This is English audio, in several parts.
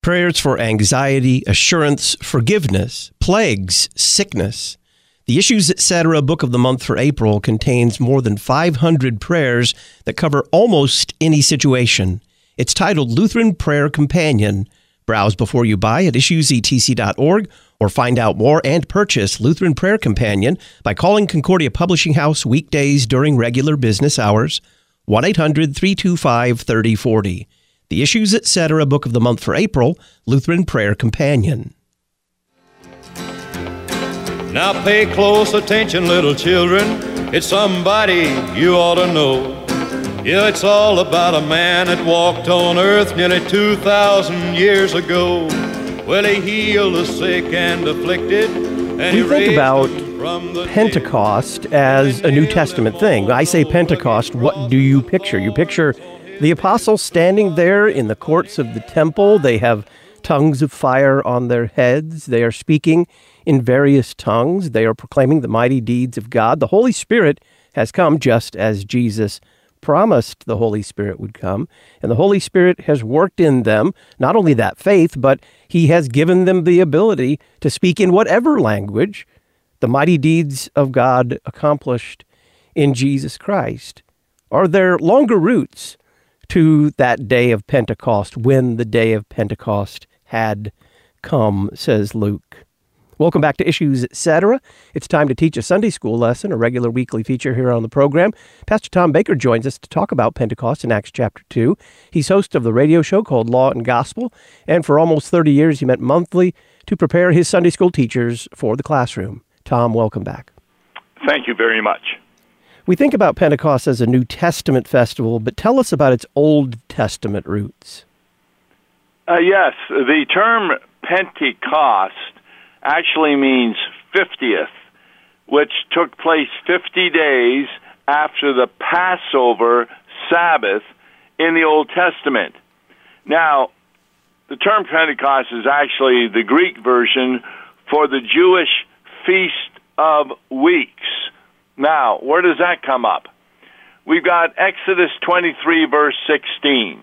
Prayers for anxiety, assurance, forgiveness, plagues, sickness. The Issues Etc. Book of the Month for April contains more than 500 prayers that cover almost any situation. It's titled Lutheran Prayer Companion. Browse before you buy at issuesetc.org or find out more and purchase Lutheran Prayer Companion by calling Concordia Publishing House weekdays during regular business hours, 1-800-325-3040. The Issues Etc. Book of the Month for April, Lutheran Prayer Companion. Now pay close attention, little children. It's somebody you ought to know. Yeah, it's all about a man that walked on earth nearly 2,000 years ago. Well, he healed the sick and afflicted. And we think about Pentecost as a New Testament thing. I say Pentecost, what do you picture? You picture the apostles standing there in the courts of the temple. They have tongues of fire on their heads. They are speaking in various tongues. They are proclaiming the mighty deeds of God. The Holy Spirit has come just as Jesus promised the Holy Spirit would come. And the Holy Spirit has worked in them, not only that faith, but he has given them the ability to speak in whatever language the mighty deeds of God accomplished in Jesus Christ. Are there longer roots to that day of Pentecost, when the day of Pentecost had come, says Luke? Welcome back to Issues Etc. It's time to teach a Sunday school lesson, a regular weekly feature here on the program. Pastor Tom Baker joins us to talk about Pentecost in Acts chapter 2. He's host of the radio show called Law and Gospel, and for almost 30 years he met monthly to prepare his Sunday school teachers for the classroom. Tom, welcome back. Thank you very much. We think about Pentecost as a New Testament festival, but tell us about its Old Testament roots. Yes, the term Pentecost actually means 50th, which took place 50 days after the Passover Sabbath in the Old Testament. Now, the term Pentecost is actually the Greek version for the Jewish Feast of Weeks. Now, where does that come up? We've got Exodus 23, verse 16.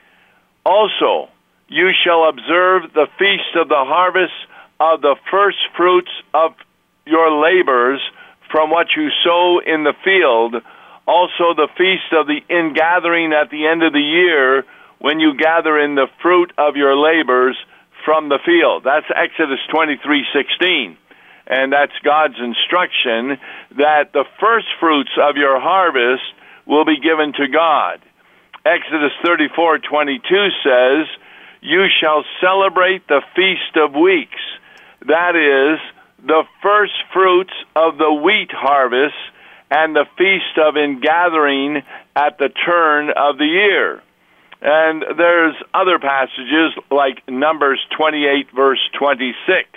Also, you shall observe the feast of the harvest of the first fruits of your labors from what you sow in the field, also the feast of the ingathering at the end of the year, when you gather in the fruit of your labors from the field. That's Exodus 23:16. And that's God's instruction that the first fruits of your harvest will be given to God. Exodus 34:22 says, you shall celebrate the Feast of Weeks. That is, the first fruits of the wheat harvest and the Feast of Ingathering at the turn of the year. And there's other passages like Numbers 28, verse 26.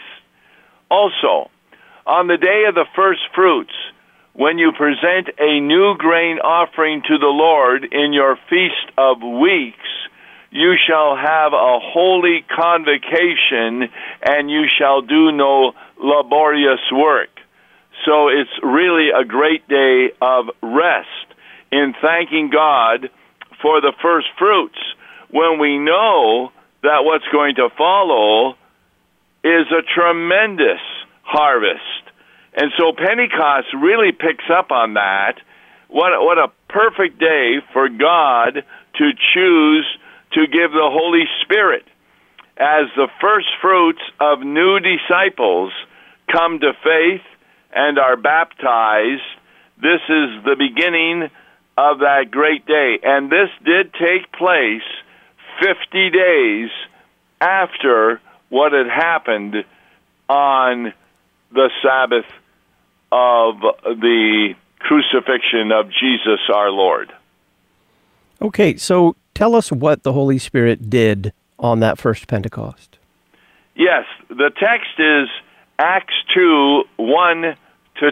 Also, on the day of the first fruits, when you present a new grain offering to the Lord in your Feast of Weeks, you shall have a holy convocation, and you shall do no laborious work. So it's really a great day of rest in thanking God for the first fruits, when we know that what's going to follow is a tremendous harvest. And so Pentecost really picks up on that. What a perfect day for God to choose to give the Holy Spirit as the first fruits of new disciples come to faith and are baptized. This is the beginning of that great day. And this did take place 50 days after what had happened on the Sabbath of the crucifixion of Jesus our Lord. Okay, so tell us what the Holy Spirit did on that first Pentecost. Yes, the text is Acts 2, 1 to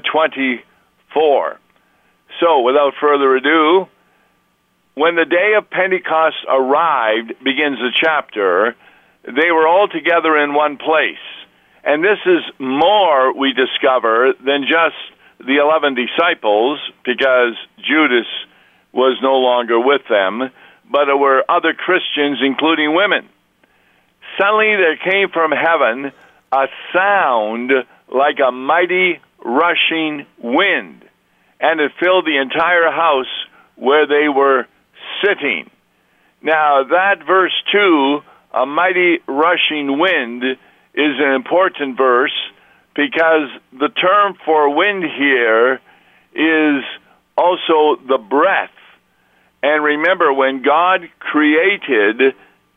24. So, without further ado, when the day of Pentecost arrived, begins the chapter, they were all together in one place. And this is more, we discover, than just the 11 disciples, because Judas was no longer with them, but there were other Christians, including women. suddenly there came from heaven a sound like a mighty rushing wind, and it filled the entire house where they were sitting. Now, that verse 2, a mighty rushing wind, is an important verse because the term for wind here is also the breath. And remember, when God created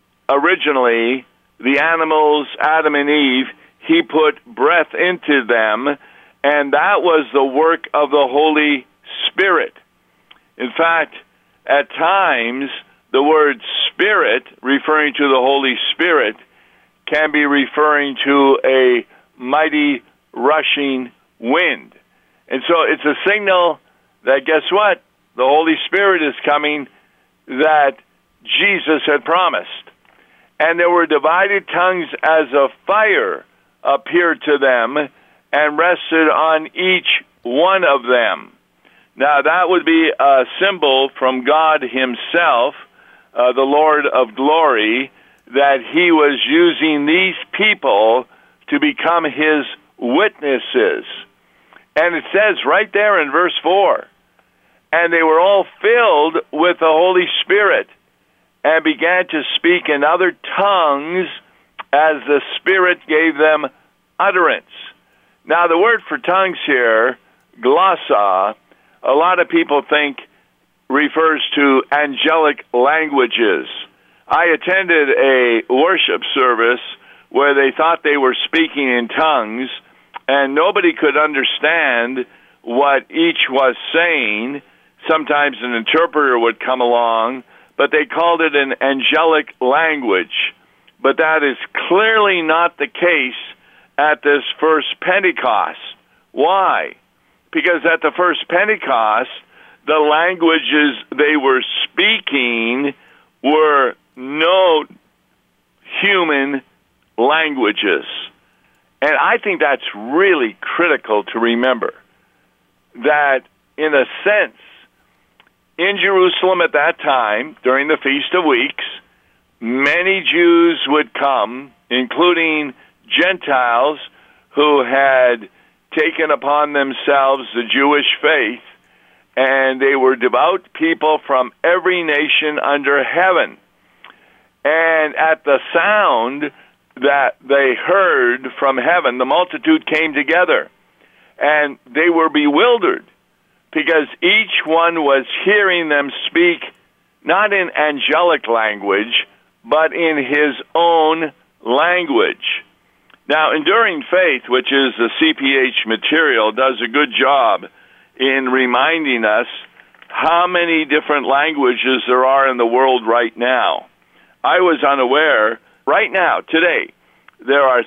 originally the animals, Adam and Eve, he put breath into them, and that was the work of the Holy Spirit. In fact, at times, the word Spirit, referring to the Holy Spirit, can be referring to a mighty rushing wind. And so it's a signal that, guess what? The Holy Spirit is coming that Jesus had promised. And there were divided tongues as a fire appeared to them and rested on each one of them. Now, that would be a symbol from God himself, the Lord of glory, that he was using these people to become his witnesses. And it says right there in verse 4, and they were all filled with the Holy Spirit and began to speak in other tongues as the Spirit gave them utterance. Now, the word for tongues here, glossa, a lot of people think refers to angelic languages. I attended a worship service where they thought they were speaking in tongues, and nobody could understand what each was saying. Sometimes an interpreter would come along, but they called it an angelic language. But that is clearly not the case at this first Pentecost. Why? Because at the first Pentecost, the languages they were speaking were no human languages. And I think that's really critical to remember, that in a sense, in Jerusalem at that time, during the Feast of Weeks, many Jews would come, including Gentiles who had taken upon themselves the Jewish faith, and they were devout people from every nation under heaven. And at the sound that they heard from heaven, the multitude came together, and they were bewildered because each one was hearing them speak not in angelic language, but in his own language. Now, Enduring Faith, which is the CPH material, does a good job in reminding us how many different languages there are in the world right now. I was unaware, right now, today, there are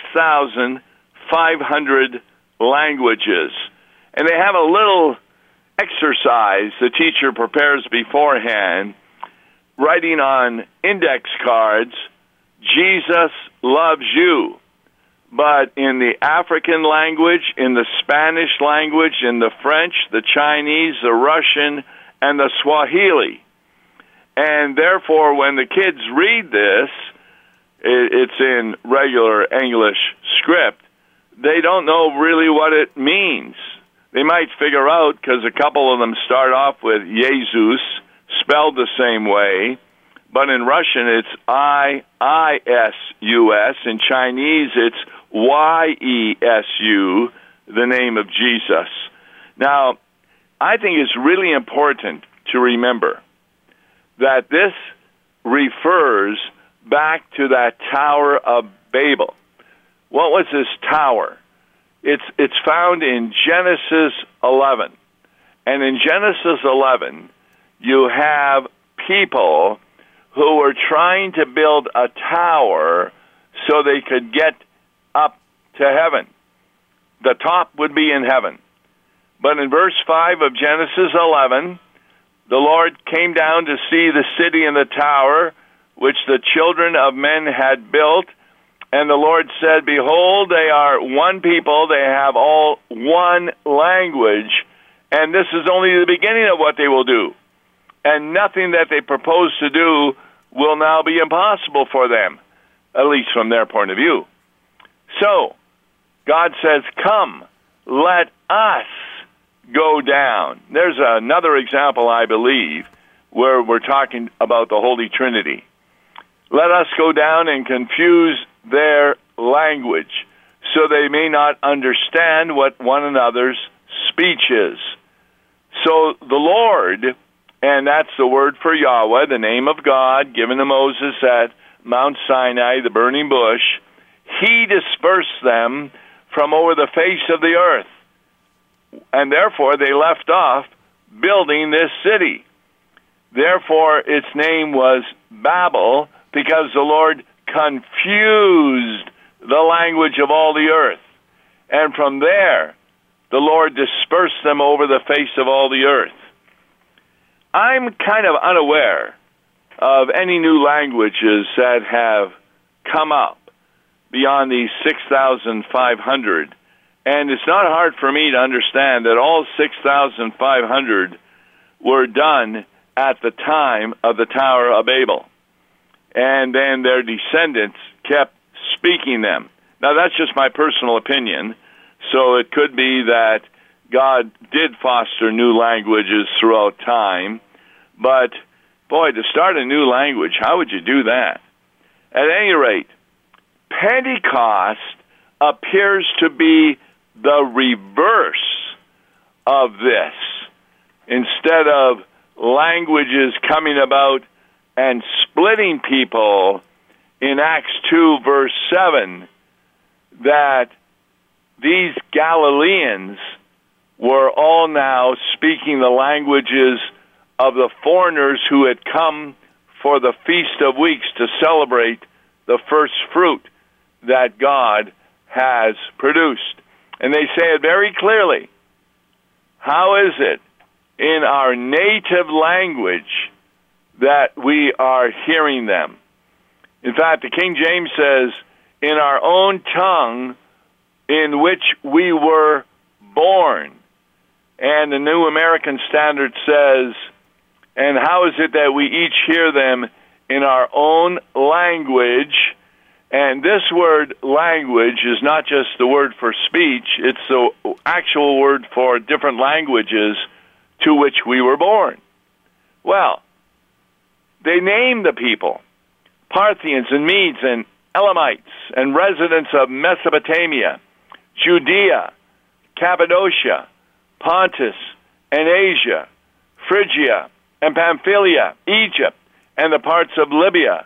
6,500 languages. And they have a little exercise the teacher prepares beforehand, writing on index cards, Jesus loves you. But in the African language, in the Spanish language, in the French, the Chinese, the Russian, and the Swahili. And therefore, when the kids read this, it's in regular English script, they don't know really what it means. They might figure out, because a couple of them start off with Jesus, spelled the same way, but in Russian it's I-I-S-U-S. In Chinese it's Y-E-S-U, the name of Jesus. Now, I think it's really important to remember that this refers back to that Tower of Babel. What was this tower? It's found in Genesis 11. And in Genesis 11, you have people who were trying to build a tower so they could get up to heaven. The top would be in heaven. But in verse 5 of Genesis 11, the Lord came down to see the city and the tower, which the children of men had built. And the Lord said, behold, they are one people, they have all one language, and this is only the beginning of what they will do. And nothing that they propose to do will now be impossible for them. at least from their point of view. So, God says, come, let us go down. There's another example, I believe, where we're talking about the Holy Trinity. Let us go down and confuse their language, so they may not understand what one another's speech is. So the Lord, and that's the word for Yahweh, the name of God given to Moses at Mount Sinai, the burning bush, he dispersed them from over the face of the earth. And therefore they left off building this city. Therefore its name was Babel, because the Lord confused the language of all the earth. And from there, the Lord dispersed them over the face of all the earth. I'm kind of unaware of any new languages that have come up beyond these 6,500. And it's not hard for me to understand that all 6,500 were done at the time of the Tower of Babel. And then their descendants kept speaking them. Now, that's just my personal opinion, so it could be that God did foster new languages throughout time, but, boy, to start a new language, how would you do that? At any rate, Pentecost appears to be the reverse of this. Instead of languages coming about and splitting people in Acts 2, verse 7, that these Galileans were all now speaking the languages of the foreigners who had come for the Feast of Weeks to celebrate the first fruit that God has produced. And they say it very clearly. How is it in our native language that we are hearing them? In fact, the King James says, in our own tongue in which we were born. And the New American Standard says, and how is it that we each hear them in our own language? And this word language is not just the word for speech, it's the actual word for different languages to which we were born. Well, they named the people Parthians and Medes and Elamites and residents of Mesopotamia, Judea, Cappadocia, Pontus and Asia, Phrygia and Pamphylia, Egypt, and the parts of Libya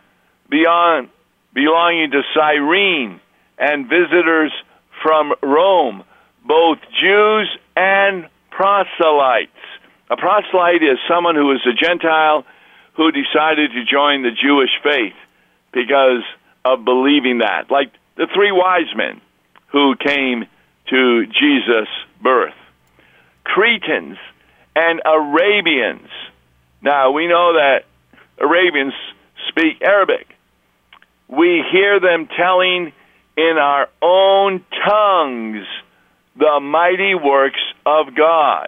belonging to Cyrene, and visitors from Rome, both Jews and proselytes. A proselyte is someone who is a Gentile who decided to join the Jewish faith because of believing that, like the three wise men who came to Jesus' birth. Cretans and Arabians. Now, we know that Arabians speak Arabic. We hear them telling in our own tongues the mighty works of God.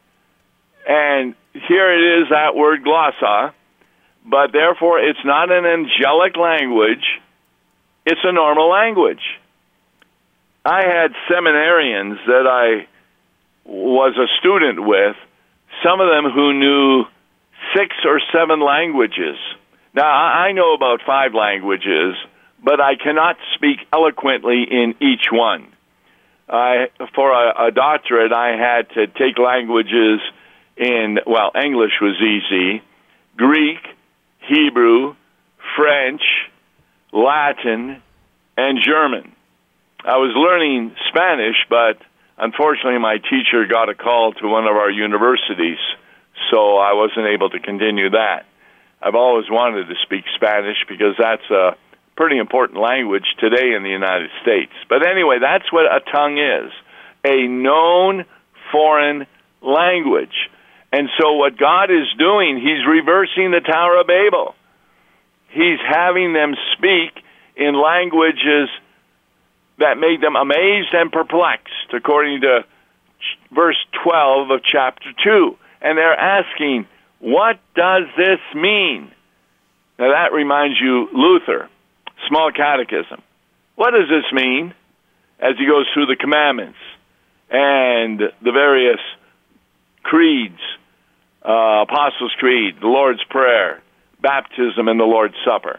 And here it is, that word glossa, but therefore it's not an angelic language, it's a normal language. I had seminarians that I was a student with, some of them who knew 6 or 7 languages. Now, I know about 5 languages, but I cannot speak eloquently in each one. For a doctorate, I had to take languages in, well, English was easy, Greek, Hebrew, French, Latin, and German. I was learning Spanish, but unfortunately my teacher got a call to one of our universities, so I wasn't able to continue that. I've always wanted to speak Spanish because that's a pretty important language today in the United States. But anyway, that's what a tongue is, a known foreign language. And so what God is doing, he's reversing the Tower of Babel. He's having them speak in languages that made them amazed and perplexed, according to verse 12 of chapter 2. And they're asking, what does this mean? Now that reminds you Luther. Small Catechism. What does this mean? As he goes through the commandments and the various creeds, Apostles' Creed, the Lord's Prayer, baptism, and the Lord's Supper.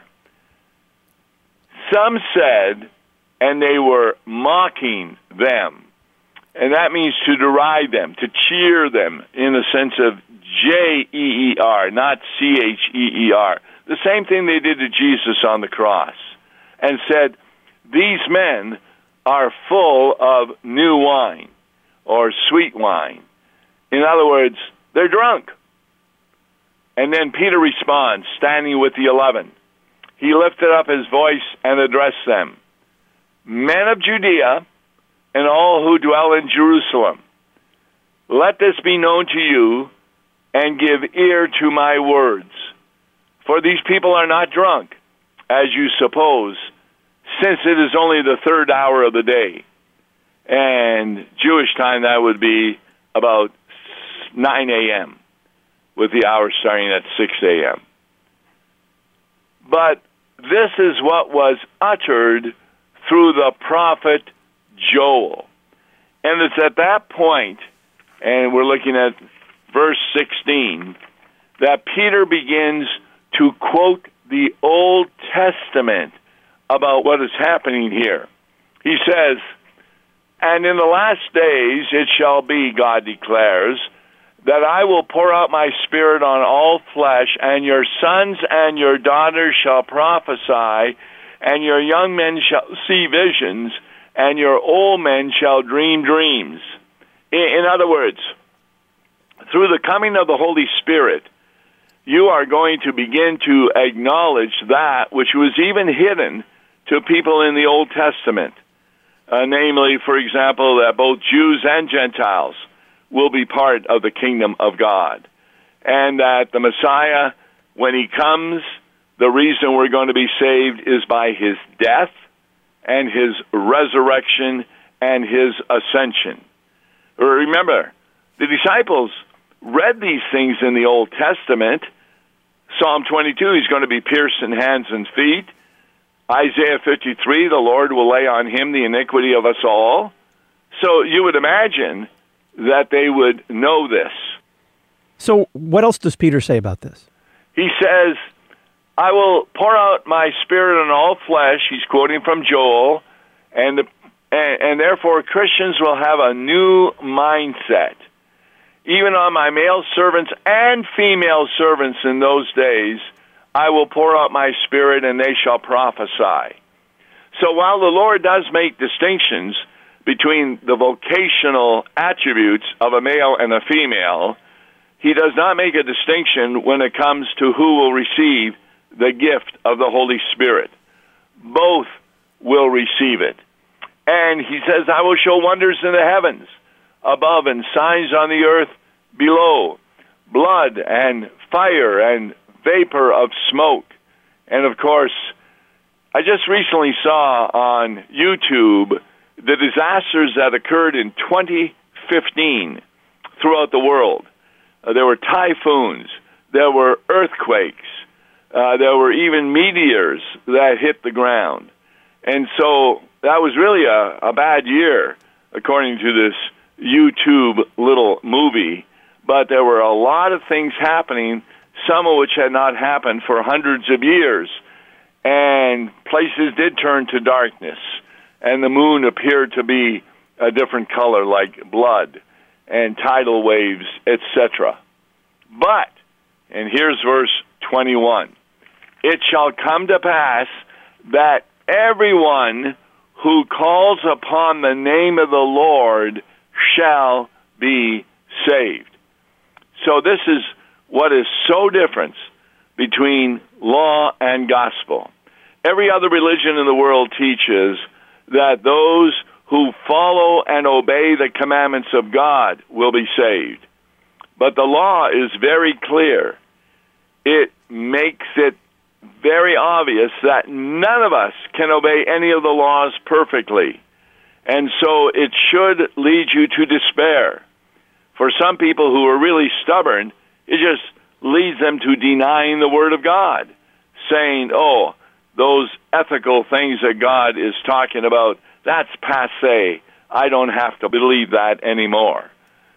Some said, and they were mocking them, and that means to deride them, to cheer them in the sense of J-E-E-R, not C-H-E-E-R. The same thing they did to Jesus on the cross, and said, these men are full of new wine or sweet wine. In other words, they're drunk. And then Peter responds, standing with the 11. He lifted up his voice and addressed them. Men of Judea and all who dwell in Jerusalem, let this be known to you and give ear to my words. For these people are not drunk, as you suppose, since it is only the third hour of the day. And Jewish time, that would be about 9 a.m., with the hour starting at 6 a.m. But this is what was uttered through the prophet Joel. And it's at that point, and we're looking at verse 16, that Peter begins to quote the Old Testament about what is happening here. He says, and in the last days it shall be, God declares, that I will pour out my Spirit on all flesh, and your sons and your daughters shall prophesy, and your young men shall see visions, and your old men shall dream dreams. In other words, through the coming of the Holy Spirit, you are going to begin to acknowledge that which was even hidden to people in the Old Testament. Namely, for example, that both Jews and Gentiles will be part of the kingdom of God. And that the Messiah, when he comes, the reason we're going to be saved is by his death and his resurrection and his ascension. Remember, the disciples read these things in the Old Testament. Psalm 22, he's going to be pierced in hands and feet. Isaiah 53, the Lord will lay on him the iniquity of us all. So you would imagine that they would know this. So what else does Peter say about this? He says, I will pour out my Spirit on all flesh. He's quoting from Joel. And therefore Christians will have a new mindset. Even on my male servants and female servants in those days, I will pour out my Spirit and they shall prophesy. So while the Lord does make distinctions between the vocational attributes of a male and a female, he does not make a distinction when it comes to who will receive the gift of the Holy Spirit. Both will receive it. And he says, I will show wonders in the heavens above and signs on the earth below, blood and fire and vapor of smoke. And of course, I just recently saw on YouTube the disasters that occurred in 2015 throughout the world. There were typhoons, there were earthquakes, there were even meteors that hit the ground. And so that was really a bad year, according to this YouTube little movie. But there were a lot of things happening, some of which had not happened for hundreds of years. And places did turn to darkness, and the moon appeared to be a different color, like blood, and tidal waves, etc. But, and here's verse 21, it shall come to pass that everyone who calls upon the name of the Lord shall be saved. So this is what is so different between law and gospel. Every other religion in the world teaches that those who follow and obey the commandments of God will be saved. But the law is very clear. It makes it very obvious that none of us can obey any of the laws perfectly. And so it should lead you to despair. For some people who are really stubborn, it just leads them to denying the Word of God, saying, oh, those ethical things that God is talking about, that's passé. I don't have to believe that anymore.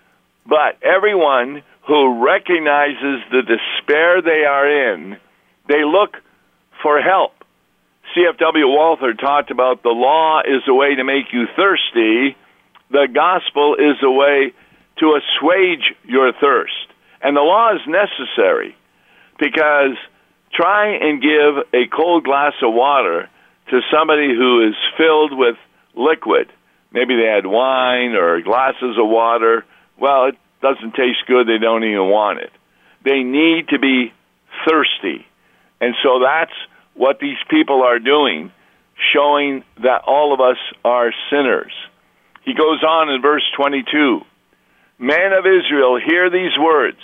But everyone who recognizes the despair they are in, they look for help. C.F.W. Walther talked about the law is a way to make you thirsty. The gospel is a way to assuage your thirst. And the law is necessary because try and give a cold glass of water to somebody who is filled with liquid. Maybe they had wine or glasses of water. Well, it doesn't taste good. They don't even want it. They need to be thirsty. And so that's what these people are doing, showing that all of us are sinners. He goes on in verse 22, Men of Israel, hear these words,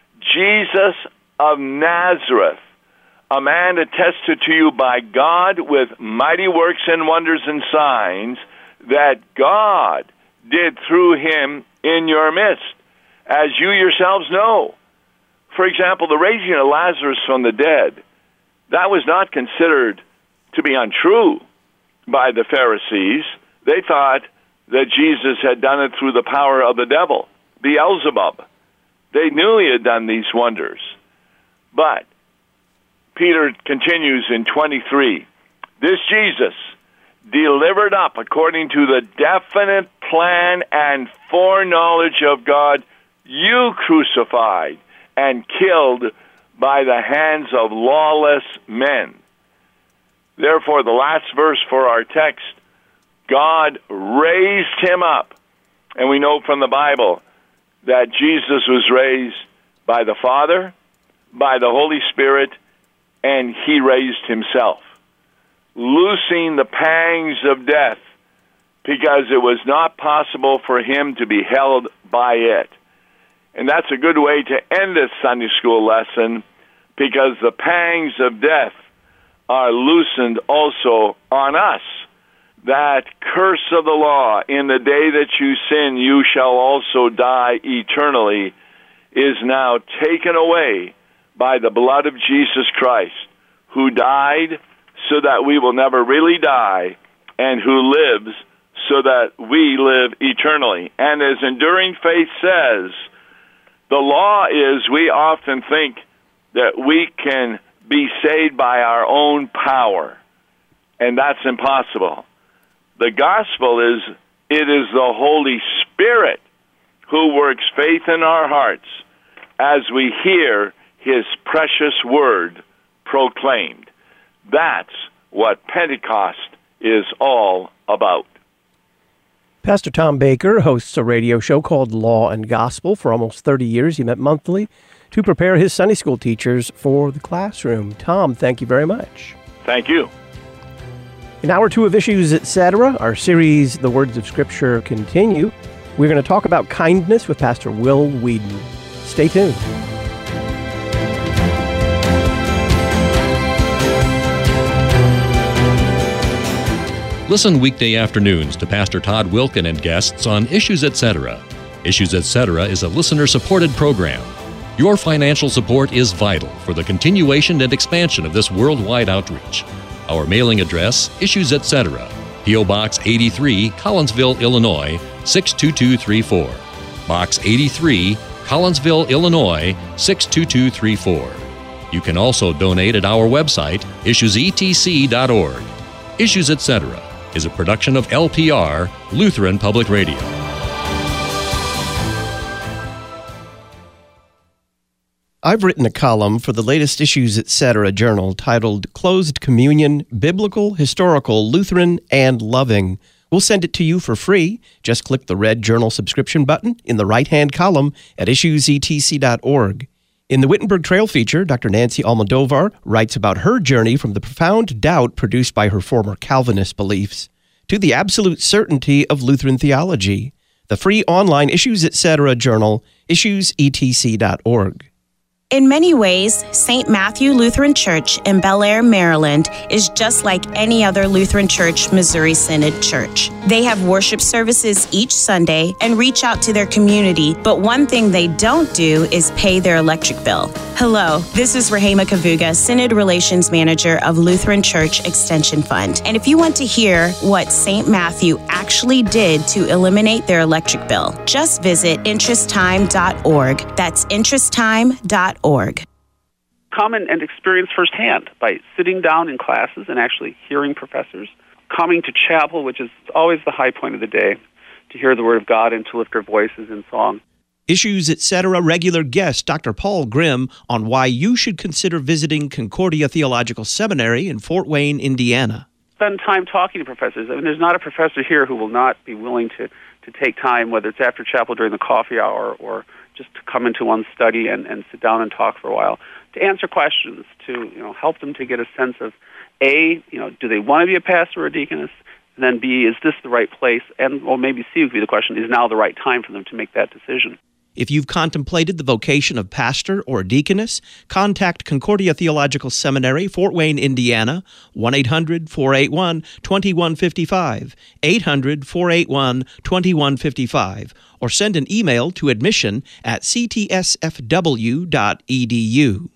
Jesus of Nazareth, a man attested to you by God with mighty works and wonders and signs that God did through him in your midst, as you yourselves know. For example, the raising of Lazarus from the dead, that was not considered to be untrue by the Pharisees. They thought that Jesus had done it through the power of the devil, Beelzebub. They knew he had done these wonders. But Peter continues in 23, this Jesus, delivered up according to the definite plan and foreknowledge of God, you crucified and killed by the hands of lawless men. Therefore, the last verse for our text, God raised him up. And we know from the Bible that Jesus was raised by the Father, by the Holy Spirit, and he raised himself, loosing the pangs of death because it was not possible for him to be held by it. And that's a good way to end this Sunday school lesson, because the pangs of death are loosened also on us. That curse of the law, in the day that you sin, you shall also die eternally, is now taken away by the blood of Jesus Christ, who died so that we will never really die, and who lives so that we live eternally. And as Enduring Faith says, the law is, we often think that we can be saved by our own power, and that's impossible. The gospel is, it is the Holy Spirit who works faith in our hearts as we hear his precious word proclaimed. That's what Pentecost is all about. Pastor Tom Baker hosts a radio show called Law and Gospel. For almost 30 years, he met monthly to prepare his Sunday school teachers for the classroom. Tom, thank you very much. Thank you. In hour 2 of Issues, Etc., our series, The Words of Scripture, continue. We're going to talk about kindness with Pastor Will Whedon. Stay tuned. Listen weekday afternoons to Pastor Todd Wilken and guests on Issues Etc. Issues Etc. is a listener-supported program. Your financial support is vital for the continuation and expansion of this worldwide outreach. Our mailing address, Issues Etc., P.O. Box 83, Collinsville, Illinois, 62234. Box 83, Collinsville, Illinois, 62234. You can also donate at our website, issuesetc.org. Issues Etc. is a production of LPR, Lutheran Public Radio. I've written a column for the latest Issues Etc. journal titled Closed Communion, Biblical, Historical, Lutheran, and Loving. We'll send it to you for free. Just click the red journal subscription button in the right-hand column at issuesetc.org. In the Wittenberg Trail feature, Dr. Nancy Almodovar writes about her journey from the profound doubt produced by her former Calvinist beliefs to the absolute certainty of Lutheran theology. The free online Issues Etc. journal, issuesetc.org. In many ways, St. Matthew Lutheran Church in Bel Air, Maryland is just like any other Lutheran Church Missouri Synod church. They have worship services each Sunday and reach out to their community, but one thing they don't do is pay their electric bill. Hello, this is Rahema Kavuga, Synod Relations Manager of Lutheran Church Extension Fund. And if you want to hear what St. Matthew actually did to eliminate their electric bill, just visit interesttime.org. That's interesttime.org. Come and experience firsthand by sitting down in classes and actually hearing professors, coming to chapel, which is always the high point of the day, to hear the Word of God and to lift our voices in song. Issues, Etc. regular guest Dr. Paul Grimm on why you should consider visiting Concordia Theological Seminary in Fort Wayne, Indiana. Spend time talking to professors. I mean, there's not a professor here who will not be willing to take time, whether it's after chapel during the coffee hour or just to come into one's study and sit down and talk for a while, to answer questions, to help them to get a sense of, A, do they want to be a pastor or a deaconess? And then B, is this the right place? And or maybe C would be the question, is now the right time for them to make that decision? If you've contemplated the vocation of pastor or deaconess, contact Concordia Theological Seminary, Fort Wayne, Indiana, 1-800-481-2155, 800-481-2155, or send an email to admission@ctsfw.edu.